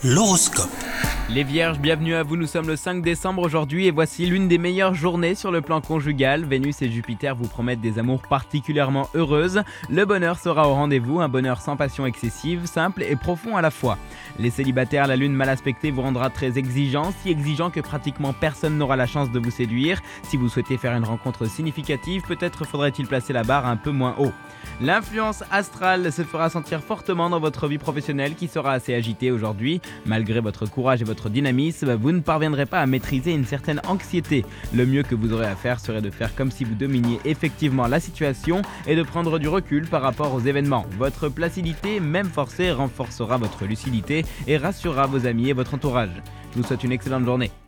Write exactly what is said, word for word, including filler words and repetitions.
L'horoscope. Les Vierges, bienvenue à vous, nous sommes le cinq décembre aujourd'hui et voici l'une des meilleures journées sur le plan conjugal. Vénus et Jupiter vous promettent des amours particulièrement heureuses. Le bonheur sera au rendez-vous, un bonheur sans passion excessive, simple et profond à la fois. Les célibataires, la lune mal aspectée vous rendra très exigeant, si exigeant que pratiquement personne n'aura la chance de vous séduire. Si vous souhaitez faire une rencontre significative, peut-être faudrait-il placer la barre un peu moins haut. L'influence astrale se fera sentir fortement dans votre vie professionnelle qui sera assez agitée aujourd'hui. Malgré votre courage et votre dynamisme, vous ne parviendrez pas à maîtriser une certaine anxiété. Le mieux que vous aurez à faire serait de faire comme si vous dominiez effectivement la situation et de prendre du recul par rapport aux événements. Votre placidité, même forcée, renforcera votre lucidité et rassurera vos amis et votre entourage. Je vous souhaite une excellente journée.